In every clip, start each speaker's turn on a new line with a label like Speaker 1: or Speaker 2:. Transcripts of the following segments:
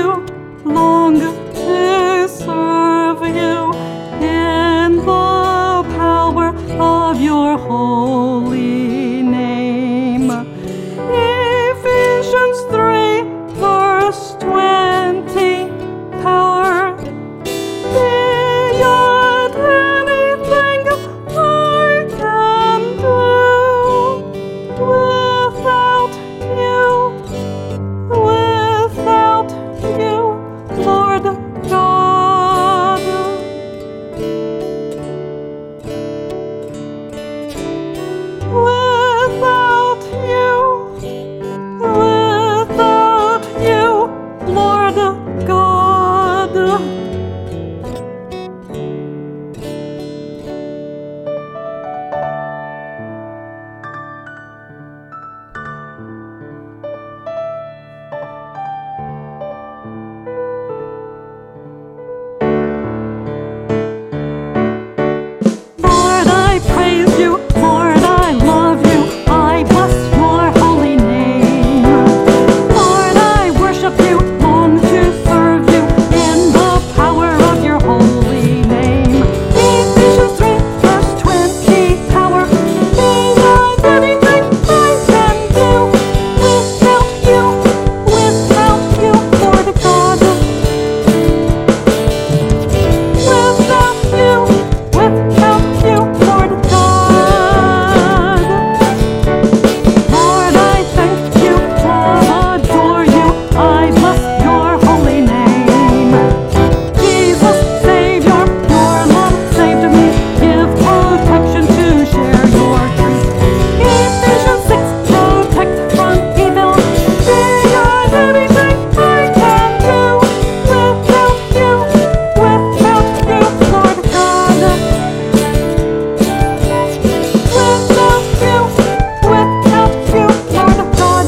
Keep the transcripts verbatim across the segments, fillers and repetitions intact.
Speaker 1: you, long to serve you in the power of your holy name. Ephesians three, verse twenty, power beyond anything I can do. Without you, without you, Lord God. Without you, without you, Lord God. Lord, I praise you. Lord, I love you. I bless your holy name. Lord, I worship you. Long to serve you in the power of your holy name. Ephesians three, verse twenty, power beyond anything I can do. Without you, without you, Lord God. Without you, without you, Lord God. Lord, I thank you, adore you, I bless your holy name. Jesus, Savior, your love saved me, give protection to share your truth. Ephesians six, protect from evil, beyond anything I can do. Without you, without you, Lord God. Without you, without you, Lord God.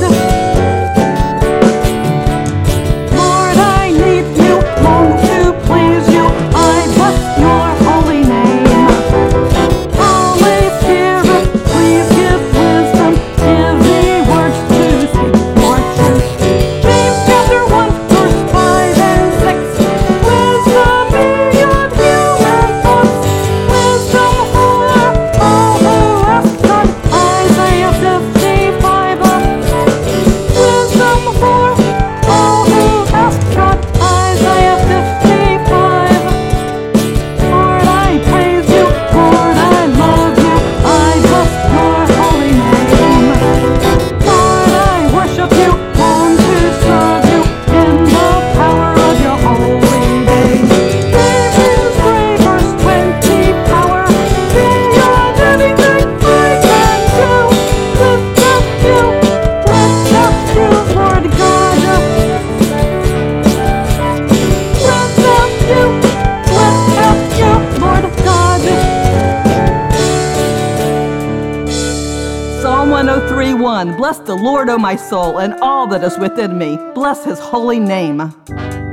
Speaker 1: Lord, I need you, long to please you, I bless your holy name. Holy Spirit, please give wisdom, give me words to speak your truth. James chapter one, verse five and six, wisdom beyond human thoughts, wisdom for all who ask God. Isaiah fifty-five, wisdom for all who ask God. Isaiah fifty-five. Lord, I praise you. Lord, I love you. I bless your holy name. Lord, I worship you. Long to serve you in the power of your holy name. Ephesians three, verse twenty, power beyond anything I can do. Without you, without you, Lord God. Without you, without you, Lord God. Psalm one oh three, one. Bless the Lord, O my soul, and all that is within me. Bless his holy name.